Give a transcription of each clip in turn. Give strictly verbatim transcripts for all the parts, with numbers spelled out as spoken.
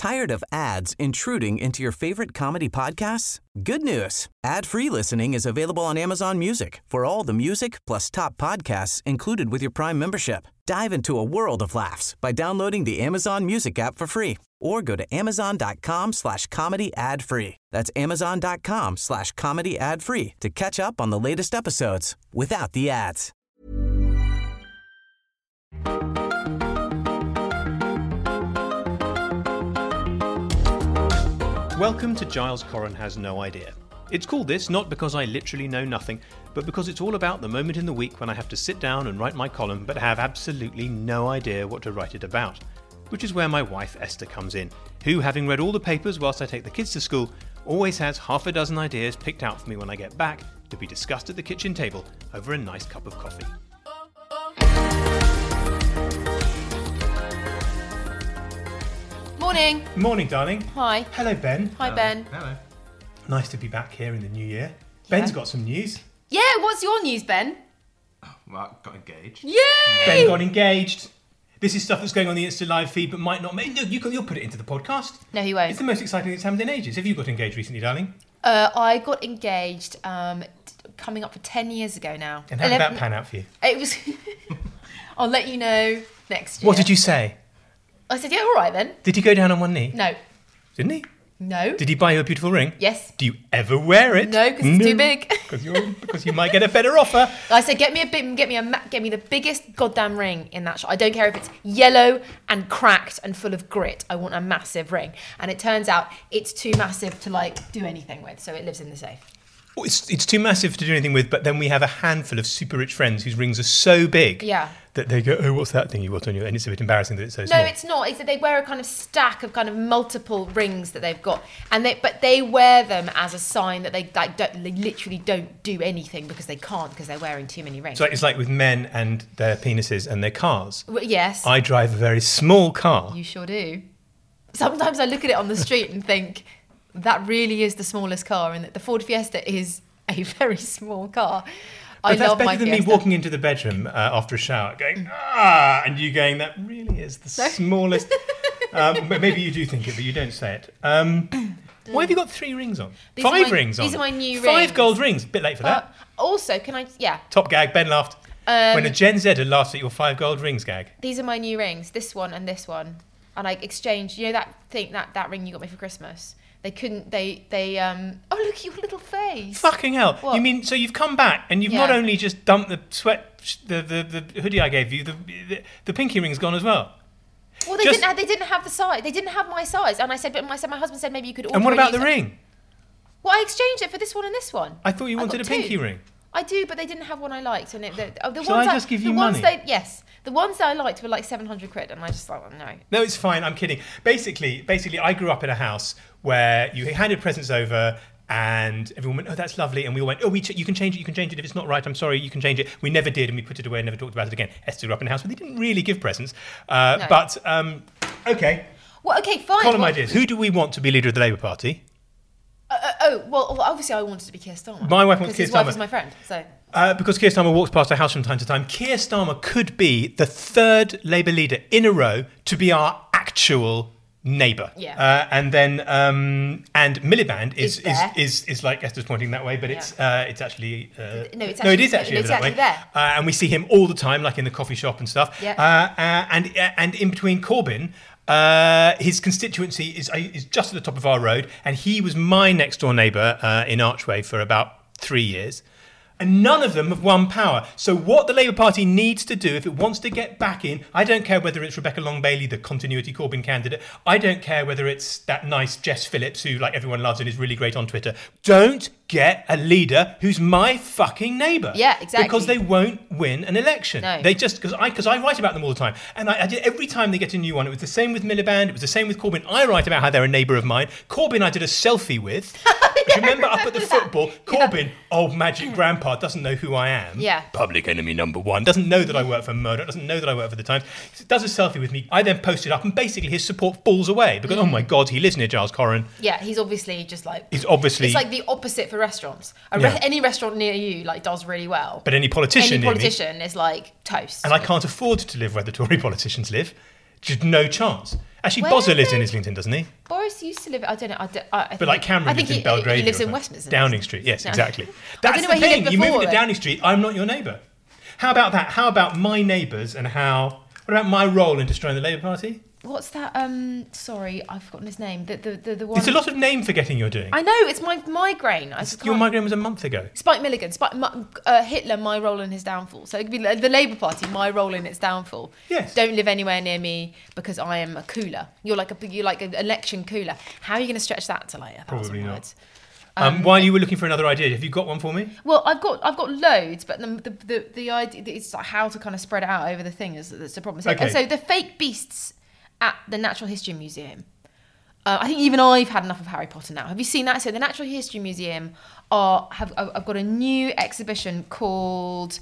Tired of ads intruding into your favorite comedy podcasts? Good news. Ad-free listening is available on Amazon Music for all the music plus top podcasts included with your Prime membership. Dive into a world of laughs by downloading the Amazon Music app for free or go to amazon.com slash comedy ad free. That's amazon.com slash comedy ad free to catch up on the latest episodes without the ads. Welcome to Giles Coren Has No Idea. It's called this not because I literally know nothing, but because it's all about the moment in the week when I have to sit down and write my column but have absolutely no idea what to write it about. Which is where my wife Esther comes in, who, having read all the papers whilst I take the kids to school, always has half a dozen ideas picked out for me when I get back to be discussed at the kitchen table over a nice cup of coffee. Morning. Morning, darling. Hi. Hello, Ben. Hi, Hello. Ben. Hello. Nice to be back here in the new year. Yeah. Ben's got some news. Yeah, what's your news, Ben? Well, got engaged. Yay! Ben got engaged. This is stuff that's going on the Insta Live feed, but might not make. No, you can, you'll put it into the podcast. No, he won't. It's the most exciting thing that's happened in ages. Have you got engaged recently, darling? Uh, I got engaged um, t- coming up for ten years ago now. And how did Eleven- that pan out for you? It was... I'll let you know next year. What did you say? I said, yeah, all right then. Did he go down on one knee? No. Didn't he? No. Did he buy you a beautiful ring? Yes. Do you ever wear it? No, because it's too big. Because you're because you might get a better offer. I said, get me a bit, get me a, ma- get me the biggest goddamn ring in that shop. I don't care if it's yellow and cracked and full of grit. I want a massive ring. And it turns out it's too massive to like do anything with, so it lives in the safe. Well, it's it's too massive to do anything with, but then we have a handful of super rich friends whose rings are so big Yeah. that they go, oh, what's that thing you got on you? And it's a bit embarrassing that it's so No, small. it's not. It's that they wear a kind of stack of kind of multiple rings that they've got, and they but they wear them as a sign that they like don't they literally don't do anything because they can't because they're wearing too many rings. So it's like with men and their penises and their cars. Well, yes, I drive a very small car. you sure do. Sometimes I look at it on the street and think that really is the smallest car, and that the Ford Fiesta is a very small car. But I that's love better my than Fiesta. me walking into the bedroom uh, after a shower going, ah, and you going, that really is the Sorry? smallest. um, but maybe you do think it, but you don't say it. Um, why have you got three rings on? These are Five my- rings on. these are my new Five rings. gold rings. Bit late for that. Uh, also, can I? Yeah, Top gag. Ben laughed. Um, when a Gen Zer laughs at your five gold rings gag. these are my new rings. This one and this one, and I exchanged. You know that thing that that ring you got me for Christmas. They couldn't. They they um. Oh, look at your little face. Fucking hell. What? You mean, so you've come back and you've Yeah. not only just dumped the sweat, the, the, the hoodie I gave you, the, the, the pinky ring's gone as well. Well, they Just- didn't. Have, they didn't have the size. They didn't have my size, and I said, but my, my husband said maybe you could order. And what a about new the size. ring? Well, I exchanged it for this one and this one. I thought you I wanted a got pinky two. ring. I do, but they didn't have one I liked, and it, the, oh, the Shall ones I just give the you ones money? They, yes, the ones that I liked were like seven hundred quid, and I just thought, well, no. No, it's fine. I'm kidding. Basically, basically, I grew up in a house where you handed presents over, and everyone went, "Oh, that's lovely," and we all went, "Oh, we ch- you can change it. You can change it if it's not right. I'm sorry, you can change it." We never did, and we put it away and never talked about it again. Esther grew up in a house where they didn't really give presents, uh, No. but um, okay. Well, okay, fine. Column well, ideas. Who do we want to be leader of the Labour Party? Uh, uh, oh, well, well, obviously I wanted to be Keir Starmer. My wife wants because Keir his wife Starmer. is my friend, so. Uh, because Keir Starmer walks past our house from time to time, Keir Starmer could be the third Labour leader in a row to be our actual neighbour. Yeah. Uh, and then um, and Miliband is Is is, there. is is like Esther's pointing that way, but it's uh, it's actually uh, No, it's no, it actually- is actually no, over it's that way. actually there. Uh, and we see him all the time, like in the coffee shop and stuff. Yeah. Uh, uh, and uh, and in between Corbyn. Uh, his constituency is uh, is just at the top of our road, and he was my next door neighbour uh, in Archway for about three years. And none of them have won power. So what the Labour Party needs to do, if it wants to get back in, I don't care whether it's Rebecca Long-Bailey, the continuity Corbyn candidate. I don't care whether it's that nice Jess Phillips, who like everyone loves and is really great on Twitter. Don't get a leader who's my fucking neighbour. Yeah, exactly. Because they won't win an election. No. They just, because I, because I write about them all the time. And I, I did, every time they get a new one, it was the same with Miliband, it was the same with Corbyn. I write about how they're a neighbour of mine. Corbyn I did a selfie with. Do you remember up at the football? Corbyn, old magic grandpa, doesn't know who I am. Yeah. Public enemy number one. Doesn't know that I work for Murdoch. Doesn't know that I work for the Times. Does a selfie with me. I then post it up, and basically his support falls away because oh my god, he lives near Giles Coren. Yeah, he's obviously just like He's obviously. it's like the opposite for restaurants. A re- Yeah. Any restaurant near you like does really well. But any politician any near me- politician is like toast. And I can't afford to live where the Tory politicians live. Just no chance. Actually, Where Bozza lives did- in Islington, doesn't he? Boris used to live. I don't know. I, don't, I, I But think- like Cameron I think lives in he, Belgravia. He lives or in something. Westminster. Downing Street. Yes, No. exactly. I That's don't know the where he thing. lived You move before, into though. Downing Street, I'm not your neighbour. How about that? How about my neighbours and how? What about my role in destroying the Labour Party? What's that? Um, sorry, I've forgotten his name. The the the, the one. There's a lot of name forgetting you're doing. I know it's my migraine. I just Your can't- migraine was a month ago. Spike Milligan, Spike, my- uh, Hitler, my role in his downfall. So it could be the Labour Party, my role in its downfall. Yes. Don't live anywhere near me because I am a cooler. You're like a you're like an election cooler. How are you going to stretch that to like a thousand Probably not. words? Um, while you were looking for another idea, have you got one for me? Well, I've got I've got loads, but the the the, the idea it's like how to kind of spread it out over the thing is that's the problem. So, Okay. so the fake beasts at the Natural History Museum. Uh, I think even I've had enough of Harry Potter now. Have you seen that? So the Natural History Museum are have I've got a new exhibition called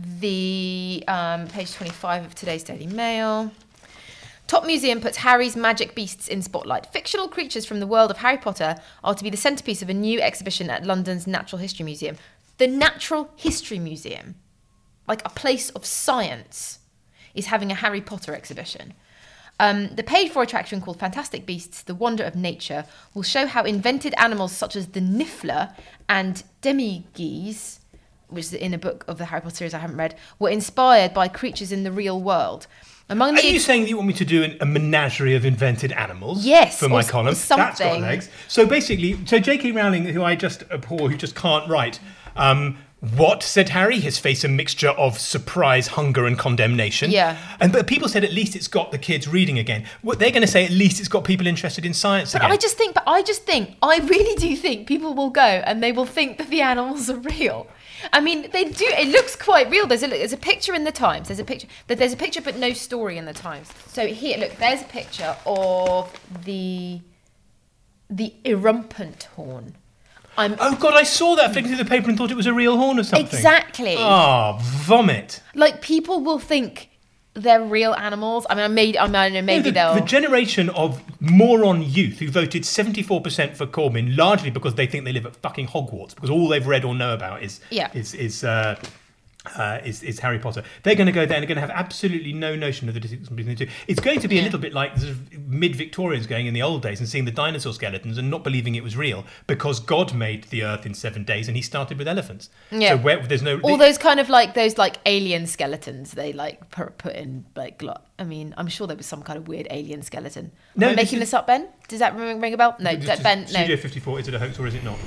the um, page twenty-five of today's Daily Mail. Top Museum puts Harry's magic beasts in spotlight. Fictional creatures from the world of Harry Potter are to be the centrepiece of a new exhibition at London's Natural History Museum. The Natural History Museum, like a place of science, is having a Harry Potter exhibition. Um, the paid-for attraction called Fantastic Beasts, The Wonder of Nature, will show how invented animals such as the Niffler and Demigeese, which is in a book of the Harry Potter series I haven't read, were inspired by creatures in the real world. Among Are the you saying that you want me to do an, a menagerie of invented animals? Yes, For my or s- column? or That's got something. legs. So basically, so J K Rowling, who I just abhor, who just can't write, um, what, said Harry? His face a mixture of surprise, hunger and condemnation. Yeah. And but people said at least it's got the kids reading again. What they're going to say, at least it's got people interested in science But again. I just think, but I just think, I really do think people will go and they will think that the animals are real. I mean, they do. It looks quite real. There's a there's a picture in the Times. There's a picture. There's a picture, but no story in the Times. So here, look. There's a picture of the the erumpent horn. I'm Oh God, I saw that flicking through the paper and thought it was a real horn or something. exactly Oh, vomit. like people will think they're real animals. I mean, I made. I mean, I don't know. Maybe the, they'll. the generation of moron youth who voted seventy-four percent for Corbyn, largely because they think they live at fucking Hogwarts, because all they've read or know about is Yeah. is is, uh, uh, is is Harry Potter. They're going to go there and they're going to have absolutely no notion of the distinction between the two. It's going to be a Yeah. little bit like sort of mid-Victorians going in the old days and seeing the dinosaur skeletons and not believing it was real because God made the Earth in seven days and He started with elephants. Yeah. So where, there's no all those kind of like those like alien skeletons they like put, put in like glo- I mean I'm sure there was some kind of weird alien skeleton. No, Am I this making is- this up, Ben? Does that ring, ring a bell? No, Just- that, Ben. No. Studio fifty-four, is it a hoax or is it not?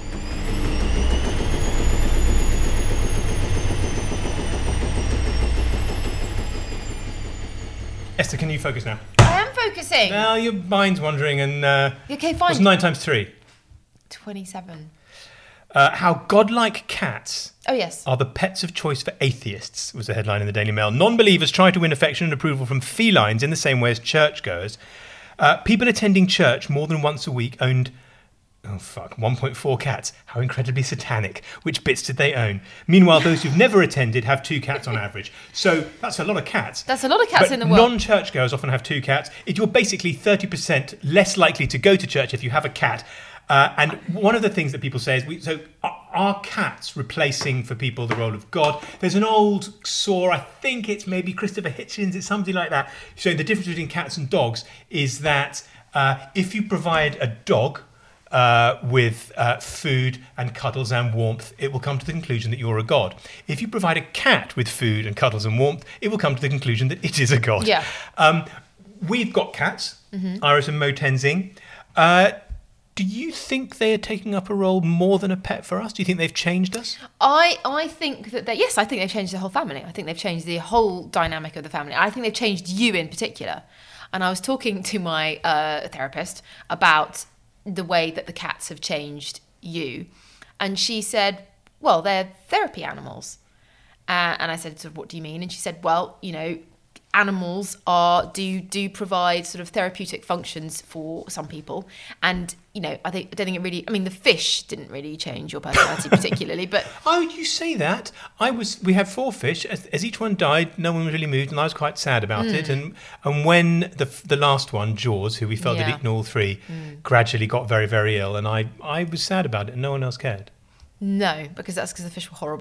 Esther, can you focus now? I am focusing. Now your mind's wandering and uh, Okay, what's fine. nine times three? Twenty-seven. Uh, how godlike cats Oh yes. are the pets of choice for atheists, was the headline in the Daily Mail. Non-believers try to win affection and approval from felines in the same way as churchgoers. Uh, people attending church more than once a week owned, oh fuck, one point four cats. How incredibly satanic. Which bits did they own? Meanwhile, those who've never attended have two cats on average. So that's a lot of cats. That's a lot of cats But in the world. non-churchgoers often have two cats. It, you're basically thirty percent less likely to go to church if you have a cat. Uh, and one of the things that people say is, we, so are, are cats replacing for people the role of God? There's an old saw, I think it's maybe Christopher Hitchens, it's something like that, showing the difference between cats and dogs is that uh, if you provide a dog uh, with uh, food and cuddles and warmth, it will come to the conclusion that you're a god. If you provide a cat with food and cuddles and warmth, it will come to the conclusion that it is a god. Yeah. Um, we've got cats, Mm-hmm. Iris and Mo Tenzing. Uh, do you think they are taking up a role more than a pet for us? Do you think they've changed us? I, I think that they, yes, I think they've changed the whole family. I think they've changed the whole dynamic of the family. I think they've changed you in particular. And I was talking to my uh, therapist about the way that the cats have changed you. And she said, well, they're therapy animals. Uh, and I said, so what do you mean? And she said, well, you know, animals are do do provide sort of therapeutic functions for some people, and you know I think I don't think it really. I mean, the fish didn't really change your personality particularly, but Oh, you say that. I was. We had four fish. As, as each one died, no one was really moved, and I was quite sad about it. And and when the the last one, Jaws, who we felt had Yeah. eaten all three, gradually got very very ill, and I I was sad about it, and no one else cared. no, because that's because the fish were horrible.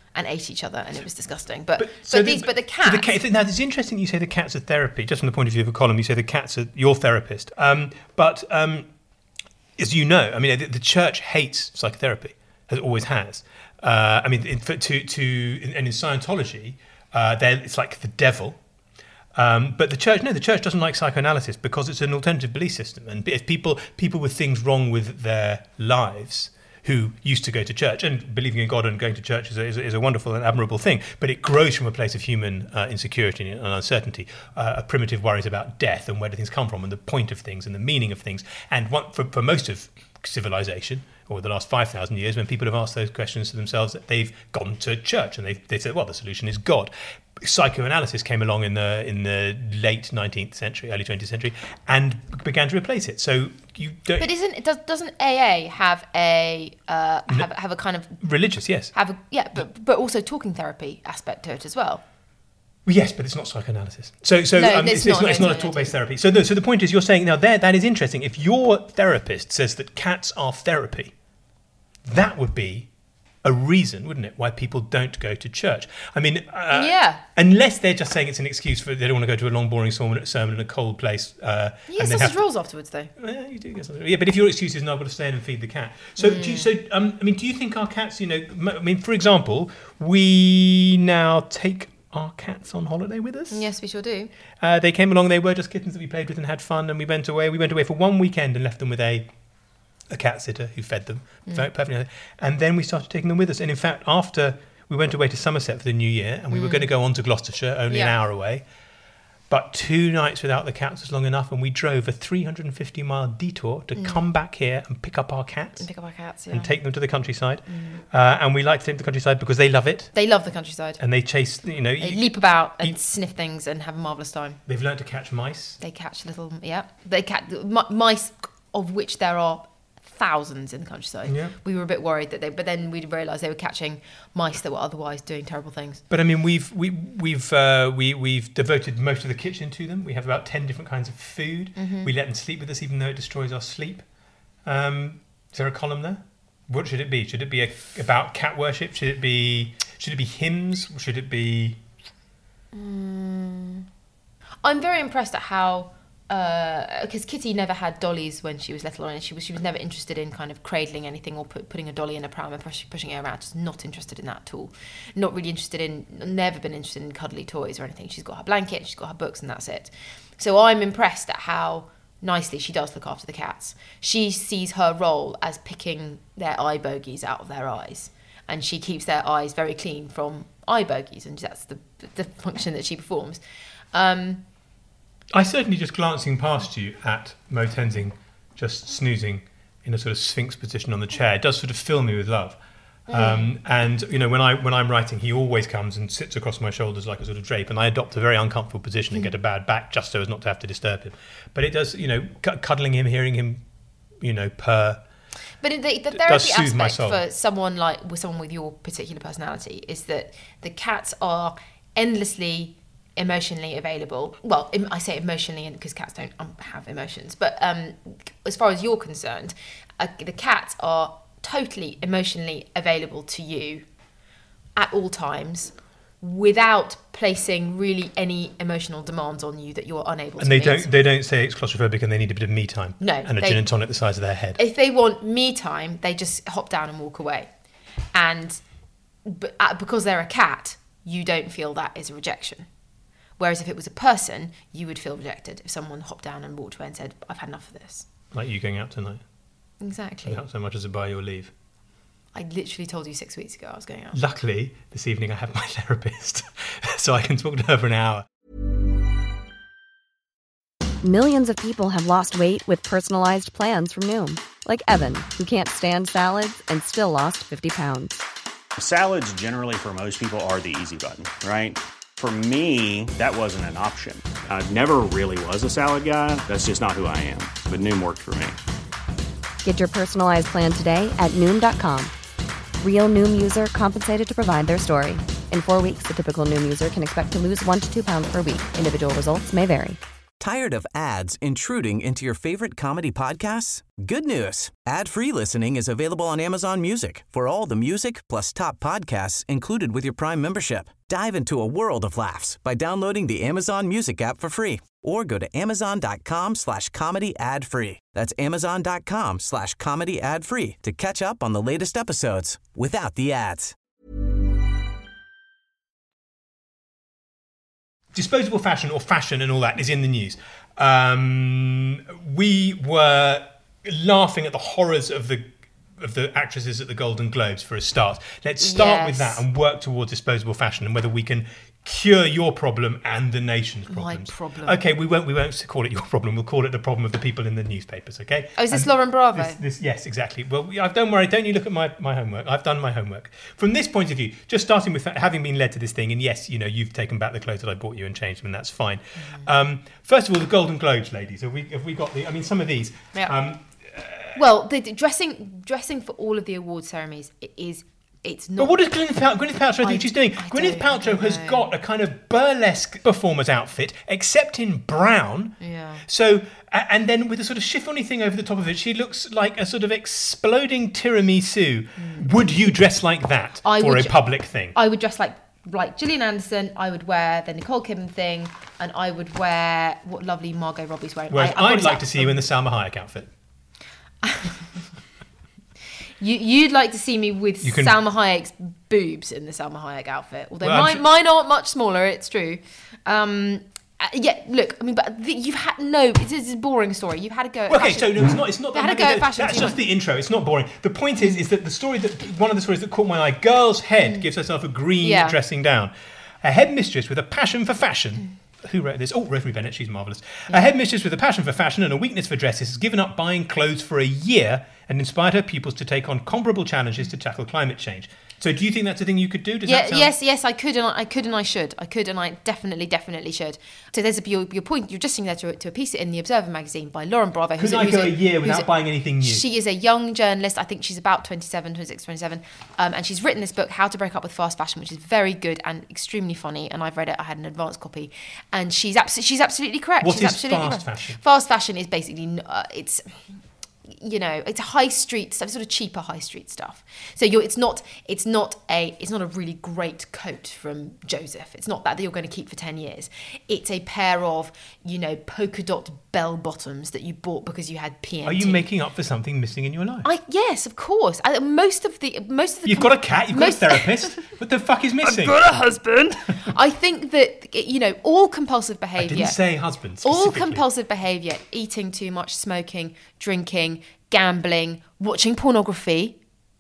and ate each other, and it was disgusting. But but, so but these, but the cats. The cat, now, it's interesting you say the cats are therapy, just from the point of view of a column. You say the cats are your therapist. Um, but um, as you know, I mean, the, the church hates psychotherapy, as it always has. Uh, I mean, in, to to and in Scientology, uh, it's like the devil. Um, but the church, no, the church doesn't like psychoanalysis because it's an alternative belief system. And if people people with things wrong with their lives, who used to go to church, and believing in God and going to church is a, is a, is a wonderful and admirable thing, but it grows from a place of human uh, insecurity and uncertainty, uh, a primitive worries about death and where do things come from and the point of things and the meaning of things. And one, for, for most of civilization, or the last five thousand years, when people have asked those questions to themselves, they've gone to church and they've, they said, well, the solution is God. Psychoanalysis came along in the in the late nineteenth century, early twentieth century, and began to replace it. So you don't. But isn't does doesn't A A have a uh, have have a kind of religious? Yes. Have a yeah, but but also talking therapy aspect to it as well. Well, yes, but it's not psychoanalysis. So so no, um, it's, it's, not, it's not, no, it's not no, a talk-based no. therapy. So the, so the point is, you're saying now there that is interesting. If your therapist says that cats are therapy, that would be a reason, wouldn't it, why people don't go to church? I mean, uh, yeah. Unless they're just saying it's an excuse for they don't want to go to a long, boring sermon, sermon in a cold place. Uh, You and get then sausage have rolls afterwards, though. Yeah, you do get something. Yeah, but if your excuse is no, I've got to stay in and feed the cat. So, Mm. do you, so um, I mean, do you think our cats? You know, m- I mean, for example, we now take our cats on holiday with us. Yes, we sure do. Uh, they came along. They were just kittens that we played with and had fun, and we went away. We went away for one weekend and left them with a. a cat sitter who fed them, Mm. very perfectly, and then we started taking them with us. And in fact, after we went away to Somerset for the New Year, and we were going to go on to Gloucestershire, only an Yeah. hour away, but two nights without the cats was long enough, and we drove a three hundred fifty mile detour to come back here and pick up our cats And pick up our cats, yeah. and take them to the countryside. Uh, and we like to take them to the countryside because they love it, They love the countryside. and they chase. You know, They you- leap about and you- sniff things and have a marvellous time. they've learned to catch mice. They catch little, yeah. They catch m- mice, of which there are thousands in the countryside. Yeah. We were a bit worried that they, but then we realised they were catching mice that were otherwise doing terrible things. But I mean, we've we, we've uh, we we've devoted most of the kitchen to them. We have about ten different kinds of food. Mm-hmm. We let them sleep with us, even though it destroys our sleep. Um, is there a column there? What should it be? Should it be a, about cat worship? Should it be should it be hymns? Should it be? I'm very impressed at how. Because uh, Kitty never had dollies when she was little, and she was she was never interested in kind of cradling anything or put, putting a dolly in a pram and push, pushing it around. Just not interested in that at all. Not really interested in. Never been interested in cuddly toys or anything. She's got her blanket, she's got her books, and that's it. So I'm impressed at how nicely she does look after the cats. She sees her role as picking their eye bogies out of their eyes, and she keeps their eyes very clean from eye bogies, and that's the the function that she performs. Um, I certainly, just glancing past you at Mo Tenzing, just snoozing in a sort of sphinx position on the chair, it does sort of fill me with love. Mm. Um, and you know, when I when I'm writing, he always comes and sits across my shoulders like a sort of drape, and I adopt a very uncomfortable position and get a bad back just so as not to have to disturb him. But it does, you know, c- cuddling him, hearing him, you know, purr. But the, the does therapy soothe my aspect soul. for someone like with someone with your particular personality is that the cats are endlessly emotionally available. Well, em- I say emotionally because cats don't um, have emotions. But um, as far as you're concerned, uh, the cats are totally emotionally available to you at all times, without placing really any emotional demands on you that you're unable to And they meet. don't they don't say it's claustrophobic and they need a bit of me time. No, And a they- gin and tonic the size of their head. If they want me time, they just hop down and walk away. And but, uh, because they're a cat, you don't feel that is a rejection. Whereas if it was a person, you would feel rejected if someone hopped down and walked away and said, I've had enough of this. Like you going out tonight. Exactly. Without so much as to buy your leave. I literally told you six weeks ago I was going out. Luckily, this evening I have my therapist, so I can talk to her for an hour. Millions of people have lost weight with personalized plans from Noom. Like Evan, who can't stand salads and still lost fifty pounds. Salads generally for most people are the easy button, right? For me, that wasn't an option. I never really was a salad guy. That's just not who I am. But Noom worked for me. Get your personalized plan today at Noom dot com. Real Noom user compensated to provide their story. In four weeks, the typical Noom user can expect to lose one to two pounds per week. Individual results may vary. Tired of ads intruding into your favorite comedy podcasts? Good news. Ad-free listening is available on Amazon Music for all the music plus top podcasts included with your Prime membership. Dive into a world of laughs by downloading the Amazon Music app for free or go to amazon.com slash comedy ad free. That's amazon.com slash comedy ad free to catch up on the latest episodes without the ads. Disposable fashion or fashion and all that is in the news. Um, we were laughing at the horrors of the of the actresses at the Golden Globes for a start. Let's start Yes. with that and work towards disposable fashion and whether we can cure your problem and the nation's problems. problem. Okay, we won't we won't call it your problem. We'll call it the problem of the people in the newspapers. Okay. Oh, is this And Lauren Bravo? This, this, yes, exactly. Well, we, I've, don't worry. Don't you look at my, my homework. I've done my homework. From this point of view, just starting with having been led to this thing, and yes, you know, you've taken back the clothes that I bought you and changed them, and that's fine. Mm. Um, first of all, the Golden Globes, ladies. Have we have we got the? I mean, some of these. Yeah. Um, Well, the the dressing dressing for all of the award ceremonies is it's not. But what does Gwyneth, Pal- Gwyneth Paltrow I- think she's doing? I Gwyneth don't- I Paltrow don't has know. got a kind of burlesque performer's outfit, except in brown. Yeah. So, a- and then with a sort of chiffony thing over the top of it, she looks like a sort of exploding tiramisu. Would you dress like that I for would a ju- public thing? I would dress like like Gillian Anderson. I would wear the Nicole Kidman thing, and I would wear what lovely Margot Robbie's wearing. Whereas I, I've got I'd like say- to see you in the Salma Hayek outfit. You, you'd like to see me with You can- Salma Hayek's boobs in the Salma Hayek outfit, although Well, I'm mine, su- mine aren't much smaller. It's true. Um, uh, yeah, look, I mean, but the, you've had no. It's, it's a boring story. You've had to go. At Okay, fashion. so no, it's not. It's not. They that had a go I'm at fashion That's too just much. the intro. It's not boring. The point is, is that the story that one of the stories that caught my eye. Girl's head gives herself a green Mm. Yeah. dressing down. A headmistress with a passion for fashion. Who wrote this? Oh, Rosemary Bennett. She's marvellous. A headmistress with a passion for fashion and a weakness for dresses has given up buying clothes for a year and inspired her pupils to take on comparable challenges to tackle climate change. So, do you think that's a thing you could do? Does Yeah, that sound- yes, yes, I could, and I, I could, and I should. I could, and I definitely, definitely should. So there's a, your, your point. You're just saying that to, a- to a piece in the Observer magazine by Lauren Bravo. Could I who's go a year who's without buying anything new? She is a young journalist. I think she's about twenty-seven, twenty-six, twenty-seven, um, and she's written this book, How to Break Up with Fast Fashion, which is very good and extremely funny. And I've read it. I had an advanced copy, and she's absolutely, she's absolutely correct. What she's is absolutely fast right. fashion? Fast fashion is basically uh, it's. You know, it's a high street stuff, sort of cheaper high street stuff. So you're, it's not, it's not a, it's not a really great coat from Joseph. It's not that that you're going to keep for ten years. It's a pair of, you know, polka dot bell bottoms that you bought because you had P N T. Are you making up for something missing in your life? I yes, of course. I, most of the, most of the. You've got a cat. You've got a most- therapist. What the fuck is missing? a husband. I think that you know all compulsive I behaviour. didn't say husband. all specifically. compulsive behaviour: eating too much, smoking, drinking, gambling, watching pornography.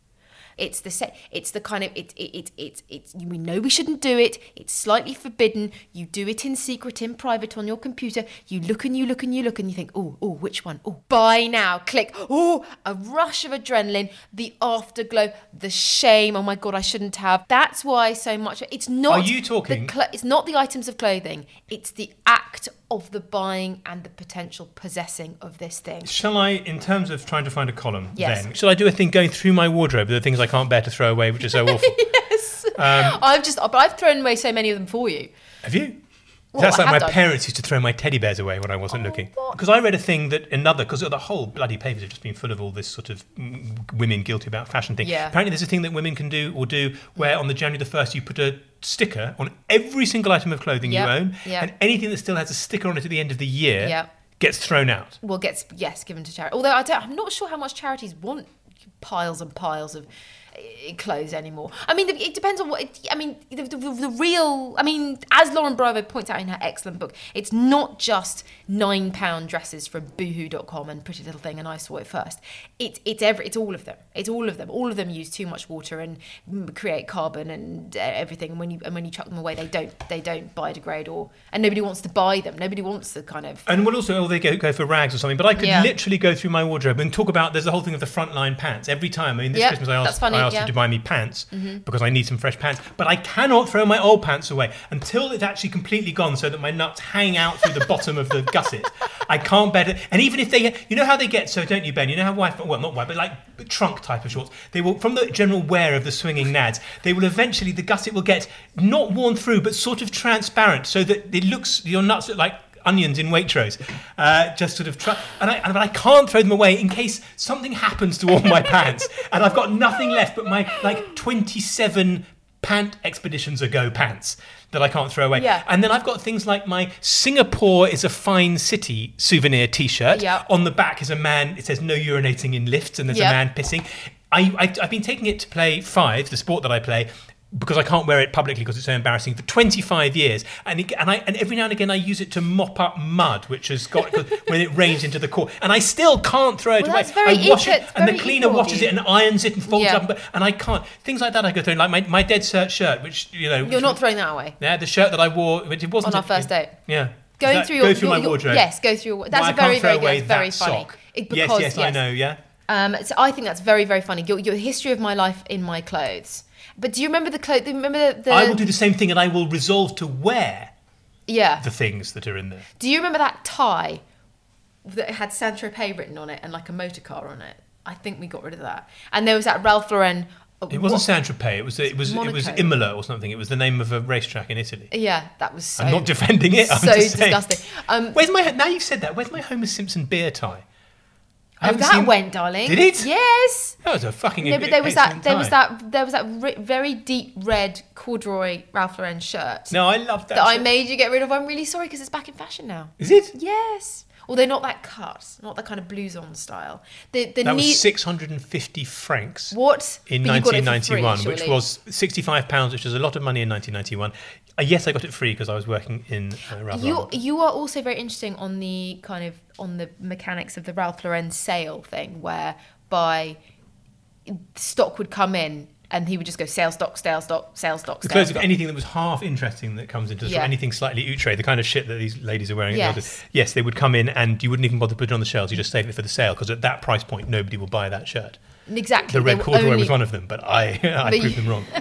It's the se- it's the kind of it it it it's it's we know we shouldn't do it. It's slightly forbidden. You do it in secret, in private, on your computer. You look and you look and you look and you think, oh, oh, which one? Oh, buy now. Click. Oh, a rush of adrenaline, the afterglow, the shame. Oh my god, I shouldn't have. That's why so much. It's not. Are you talking- The cl- it's not the items of clothing. It's the act of the buying and the potential possessing of this thing. Shall I, in terms of trying to find a column, Yes. then, shall I do a thing going through my wardrobe, the things I can't bear to throw away, which are so awful? Yes. I've just, but I've thrown away so many of them for you. Have you? Well, That's I like my have done. parents used to throw my teddy bears away when I wasn't looking. what? Because I read a thing that another, because the whole bloody papers have just been full of all this sort of mm, women guilty about fashion thing. Yeah. Apparently there's a thing that women can do or do where on the January the first you put a sticker on every single item of clothing Yep, you own, yep. and anything that still has a sticker on it at the end of the year Yep. gets thrown out. Well, gets yes given to charity. Although I don't, I'm not sure how much charities want piles and piles of uh, clothes anymore. I mean, it depends on what. It, I mean, the, the, the real. I mean, as Lauren Bravo points out in her excellent book, it's not just nine pound dresses from Boohoo dot com and Pretty Little Thing, and I saw it first. It's it's every. It's all of them. It's all of them. All of them use too much water and create carbon and uh, everything. And when you and when you chuck them away, they don't they don't biodegrade or and nobody wants to buy them. Nobody wants the kind of. And what also, oh, they go, go for rags or something. But I could Yeah. literally go through my wardrobe and talk about, there's the whole thing of the frontline pants. Every time, I mean, this Yep, Christmas I that's asked, funny, I asked yeah. you to buy me pants because I need some fresh pants. But I cannot throw my old pants away until it's actually completely gone so that my nuts hang out through the bottom of the gusset. I can't bear it. And even if they get, you know how they get, so don't you, Ben? You know how wife, well, not wife, but like trunk type of shorts. They will, from the general wear of the swinging nads, they will eventually, the gusset will get not worn through, but sort of transparent so that it looks, your nuts look like onions in Waitrose. Uh, just sort of try, and I, and I can't throw them away in case something happens to all my pants, and I've got nothing left but my like twenty-seven pant expeditions ago pants that I can't throw away. Yeah. And then I've got things like my Singapore is a fine city souvenir T-shirt. Yeah. On the back is a man. It says no urinating in lifts, and there's Yeah. a man pissing. I, I I've been taking it to play five, the sport that I play, because I can't wear it publicly because it's so embarrassing, for twenty-five years, and it, and I and every now and again I use it to mop up mud which has got when it rains into the court, and I still can't throw it Well, away. that's very I wash eco- it, and the very cleaner eco of washes you. it and irons it and folds Yeah. it up, and I can't. Things like that I go through, like my, my dead cert shirt, which you know You're not throwing that away. yeah, the shirt that I wore, which it wasn't On our a- first date. Yeah, Going That- through your, go through your- my your- wardrobe. Yes, go through your. That's Why a I very, can't throw very good. away It's very that funny. sock. It- yes, because, yes, I know. Yeah. Um, so I think that's very, very funny. Your, your history of my life in my clothes. But do you remember the clothes? Remember the, the? I will do the same thing, and I will resolve to wear Yeah. the things that are in there. Do you remember that tie that had Saint-Tropez written on it and like a motor car on it? I think we got rid of that. And there was that Ralph Lauren. It wasn't Saint-Tropez. It was it was it was Monaco. Imola or something. It was the name of a racetrack in Italy. Yeah, that was so. I'm not defending it. I'm so just saying. disgusting. Um, Where's my now you've said that? Where's my Homer Simpson beer tie? I oh, haven't that seen- went, darling. Did it? Yes. That was a fucking. No, but there was that. excellent There was tie. that. There was that ri- very deep red corduroy Ralph Lauren shirt No, I love that. that I shirt. made you get rid of. I'm really sorry because it's back in fashion now. Is it? Yes. Although not that cut, not that kind of blouson style. The the That knee- was six hundred and fifty francs. What? In But you got it nineteen for free, ninety-one, which surely. was sixty-five pounds, which was a lot of money in nineteen ninety-one. Uh, yes, I got it free because I was working in uh, Ralph You Lauren. you are also very interesting on the kind of on the mechanics of the Ralph Lauren sale thing, whereby stock would come in and he would just go sale stock, sale stock, sale stock. The sale clothes of stock. anything that was half interesting that comes into the store, Yeah. anything slightly outre, the kind of shit that these ladies are wearing. At the Yes. office. Yes, they would come in and you wouldn't even bother to put it on the shelves. You just save it for the sale because at that price point, nobody will buy that shirt. Exactly. The they red were corduroy only- was one of them, but I, I But proved you- them wrong.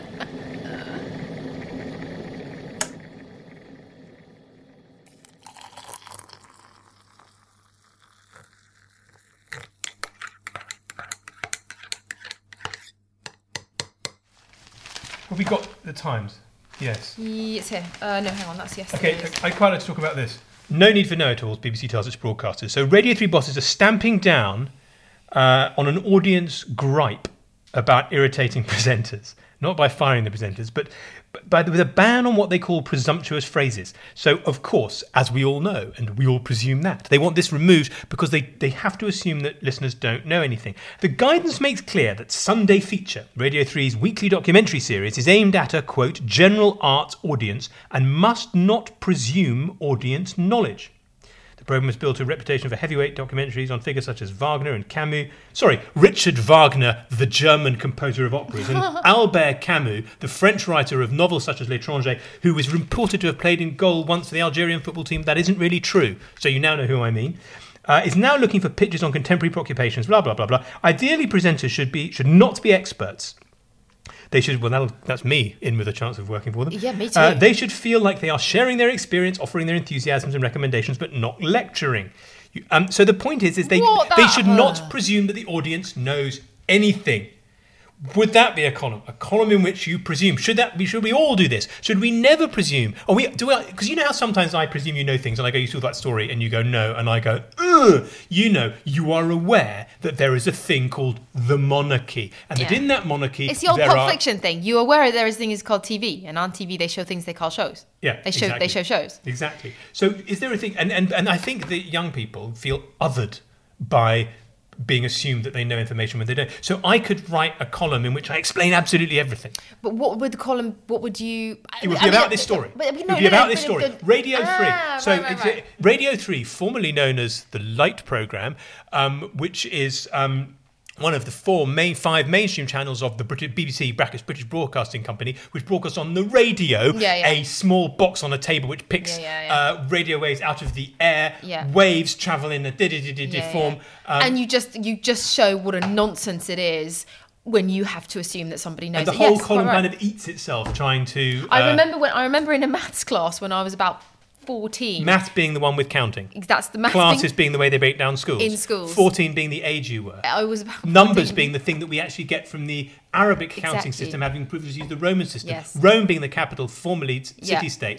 Have we got the times? Yes. It's here. Uh, no, hang on. That's yesterday. Okay, I'd quite like to talk about this. No need for know-it-alls, B B C tells its broadcasters. So Radio three bosses are stamping down uh, on an audience gripe about irritating presenters. Not by firing the presenters, but, but by, with a ban on what they call presumptuous phrases. So, of course, as we all know, and we all presume that, they want this removed because they, they have to assume that listeners don't know anything. The guidance makes clear that Sunday Feature, Radio three's weekly documentary series, is aimed at a, quote, general arts audience and must not presume audience knowledge. The programme has built a reputation for heavyweight documentaries on figures such as Wagner and Camus. Sorry, Richard Wagner, the German composer of operas, and Albert Camus, the French writer of novels such as L'Étranger, who was reported to have played in goal once for the Algerian football team. That isn't really true, so you now know who I mean. Uh, is now looking for pictures on contemporary preoccupations, blah, blah, blah, blah. Ideally, presenters should be should not be experts. They should, well, that'll, that's me in with a chance of working for them. Yeah, me too. Uh, they should feel like they are sharing their experience, offering their enthusiasms and recommendations, but not lecturing. You, um, so the point is, is they What they that- should not presume that the audience knows anything. Would that be a column? A column in which you presume? Should that be? Should we all do this? Should we never presume? Or we do? Because you know how sometimes I presume you know things, and I go, "You saw that story," and you go, "No," and I go, "Ugh." You know, you are aware that there is a thing called the monarchy, and that Yeah. in that monarchy, It's the old there Pulp are, Fiction thing. You are aware there is a thing is called T V, and on T V they show things they call shows. Yeah, They show exactly. they show shows. Exactly. So is there a thing, and, and, and I think that young people feel othered by being assumed that they know information when they don't. So I could write a column in which I explain absolutely everything. But what would the column? What would you? It would I be mean, about uh, this story. But, but, it no, would be no, about no, this but- story. but- Radio Ah, three. So right, right, it's, right. Radio three, formerly known as the Light Programme, um, which is um, one of the four main, five mainstream channels of the British B B C brackets British Broadcasting Company, which broadcasts on the radio, Yeah, yeah. a small box on a table which picks Yeah, yeah, yeah. Uh, radio waves out of the air. Yeah. Waves travel in a di-di-di-di-di Yeah, form. yeah. Um, and you just you just show what a nonsense it is when you have to assume that somebody knows. and the it. whole Yes, column quite right. kind of eats itself trying to. I uh, remember when I remember in a maths class when I was about fourteen. Math being the one with counting. That's the maths Classes thing. being the way they break down schools. In schools. fourteen being the age you were. I was about Numbers fourteen. being the thing that we actually get from the Arabic counting Exactly. system, having previously used the Roman system. Yes. Rome being the capital, formerly Yeah. city-state.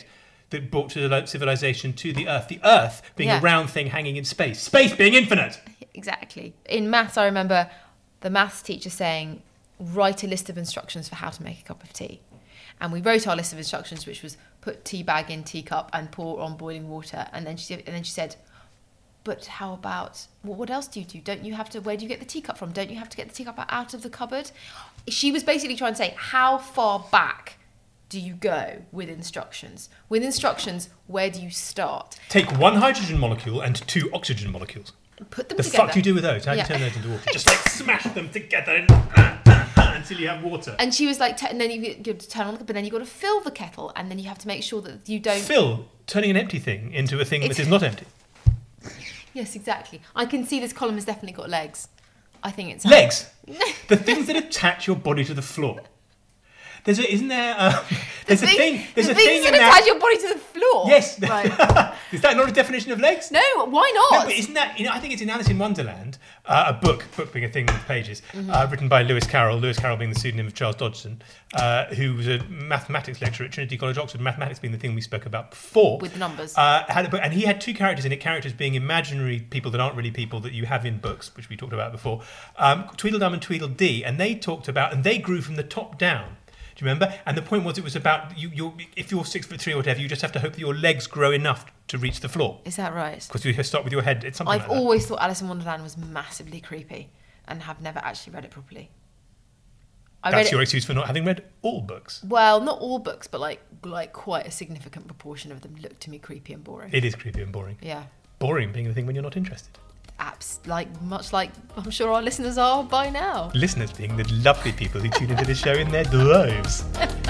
that brought civilization to the Earth. The Earth being Yeah. a round thing hanging in space. Space being infinite. Exactly. In maths, I remember the maths teacher saying, write a list of instructions for how to make a cup of tea. And we wrote our list of instructions, which was put tea bag in teacup and pour on boiling water. And then she and then she said, but how about, well, what else do you do? Don't you have to, where do you get the teacup from? Don't you have to get the teacup out of the cupboard? She was basically trying to say, how far back do you go with instructions? With instructions, where do you start? Take one hydrogen molecule and two oxygen molecules. Put them The together. fuck do you do with those? How Yeah. do you turn those into water? Just like smash them together and, uh, uh, uh, until you have water. And she was like, t- and then you, you have to turn on the, but then you got to fill the kettle, and then you have to make sure that you don't. Fill turning an empty thing into a thing It's- that is not empty. Yes, exactly. I can see this column has definitely got legs. I think it's Legs. The things that attach your body to the floor. There's a, isn't there? Um, there's a thing. There's the a things thing in that that. attach your body to the floor. Yes. Right. Is that not a definition of legs? No, why No, not? but isn't that? You know, I think it's in Alice in Wonderland, uh, a book, book being a thing with pages, Mm-hmm. uh, written by Lewis Carroll. Lewis Carroll being the pseudonym of Charles Dodgson, uh, who was a mathematics lecturer at Trinity College, Oxford. Mathematics being the thing we spoke about before, With numbers. Uh, had a book, and he had two characters in it. Characters being imaginary people that aren't really people that you have in books, which we talked about before. Um, Tweedledum and Tweedledee, and they talked about, and they grew from the top down. Do you remember? And the point was, it was about you. You're, if you're six foot three or whatever, you just have to hope that your legs grow enough to reach the floor. Is that right? Because you start with your head. It's something I've like that. always thought Alice in Wonderland was massively creepy, and have never actually read it properly. I That's read your it, excuse for not having read all books. well, not all books, but like like quite a significant proportion of them look to me creepy and boring. It is creepy and boring. Yeah. Boring being the thing when you're not interested. Apps, like much like I'm sure our listeners are by now. Listeners being the lovely people who tune into the show in their droves.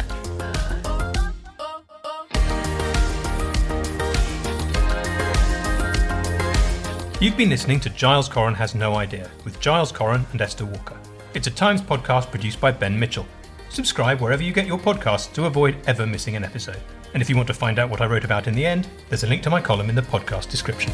You've been listening to Giles Corran Has No Idea with Giles Corran and Esther Walker. It's a Times podcast produced by Ben Mitchell. Subscribe wherever you get your podcasts to avoid ever missing an episode. And if you want to find out what I wrote about in the end, there's a link to my column in the podcast description.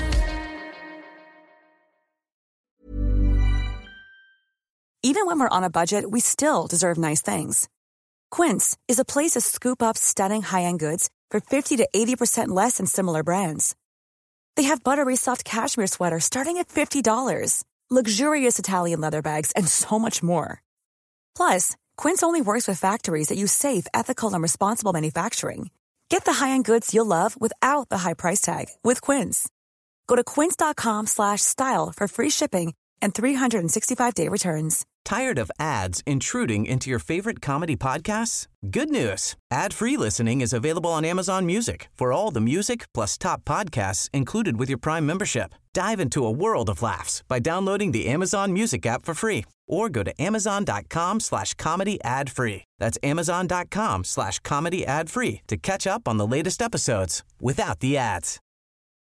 Even when we're on a budget, we still deserve nice things. Quince is a place to scoop up stunning high-end goods for fifty to eighty percent less than similar brands. They have buttery soft cashmere sweaters starting at fifty dollars, luxurious Italian leather bags, and so much more. Plus, Quince only works with factories that use safe, ethical, and responsible manufacturing. Get the high-end goods you'll love without the high price tag with Quince. Go to quince.com slash style for free shipping and three sixty-five day returns. Tired of ads intruding into your favorite comedy podcasts? Good news. Ad-free listening is available on Amazon Music for all the music plus top podcasts included with your Prime membership. Dive into a world of laughs by downloading the Amazon Music app for free or go to amazon.com slash comedy ad free. That's amazon.com slash comedy ad free to catch up on the latest episodes without the ads.